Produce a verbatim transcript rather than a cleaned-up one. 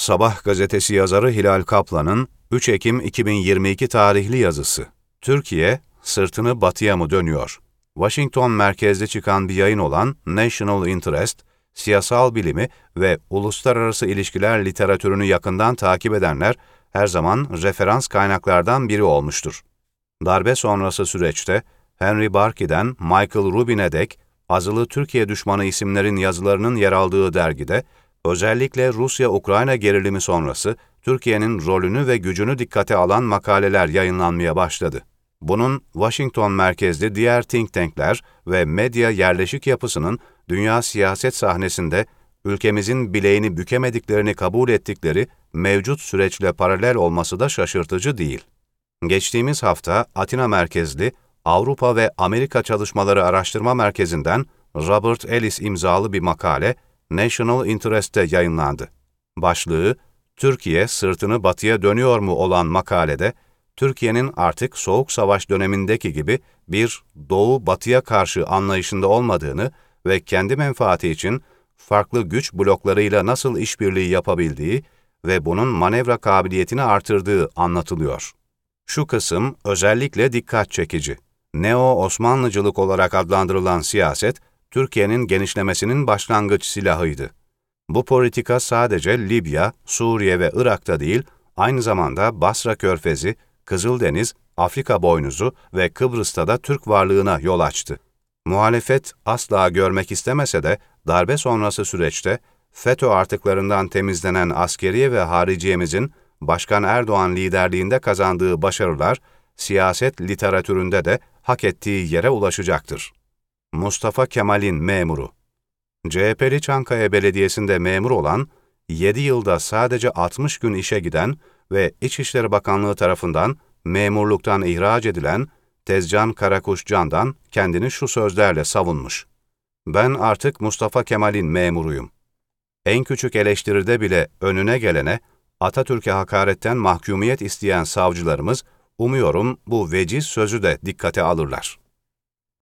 Sabah gazetesi yazarı Hilal Kaplan'ın üç Ekim iki bin yirmi iki tarihli yazısı. Türkiye, sırtını batıya mı dönüyor? Washington merkezli çıkan bir yayın olan National Interest, siyasal bilimi ve uluslararası ilişkiler literatürünü yakından takip edenler her zaman referans kaynaklardan biri olmuştur. Darbe sonrası süreçte Henry Barkey'den Michael Rubin'e dek azılı Türkiye düşmanı isimlerin yazılarının yer aldığı dergide, özellikle Rusya-Ukrayna gerilimi sonrası Türkiye'nin rolünü ve gücünü dikkate alan makaleler yayınlanmaya başladı. Bunun Washington merkezli diğer think tankler ve medya yerleşik yapısının dünya siyaset sahnesinde ülkemizin bileğini bükemediklerini kabul ettikleri mevcut süreçle paralel olması da şaşırtıcı değil. Geçtiğimiz hafta Atina merkezli Avrupa ve Amerika Çalışmaları Araştırma Merkezi'nden Robert Ellis imzalı bir makale National Interest'te yayınlandı. Başlığı, Türkiye sırtını batıya dönüyor mu olan makalede, Türkiye'nin artık Soğuk Savaş dönemindeki gibi bir Doğu-Batı'ya karşı anlayışında olmadığını ve kendi menfaati için farklı güç bloklarıyla nasıl işbirliği yapabildiği ve bunun manevra kabiliyetini artırdığı anlatılıyor. Şu kısım özellikle dikkat çekici. Neo-Osmanlıcılık olarak adlandırılan siyaset, Türkiye'nin genişlemesinin başlangıç silahıydı. Bu politika sadece Libya, Suriye ve Irak'ta değil, aynı zamanda Basra Körfezi, Kızıldeniz, Afrika Boynuzu ve Kıbrıs'ta da Türk varlığına yol açtı. Muhalefet asla görmek istemese de darbe sonrası süreçte FETÖ artıklarından temizlenen askeriye ve hariciyemizin Başkan Erdoğan liderliğinde kazandığı başarılar, siyaset literatüründe de hak ettiği yere ulaşacaktır. Mustafa Kemal'in memuru. C H P'li Çankaya Belediyesi'nde memur olan, yedi yılda sadece altmış gün işe giden ve İçişleri Bakanlığı tarafından memurluktan ihraç edilen Tezcan Karakuş Can'dan kendini şu sözlerle savunmuş. Ben artık Mustafa Kemal'in memuruyum. En küçük eleştiride bile önüne gelene, Atatürk'e hakaretten mahkumiyet isteyen savcılarımız, umuyorum bu veciz sözü de dikkate alırlar.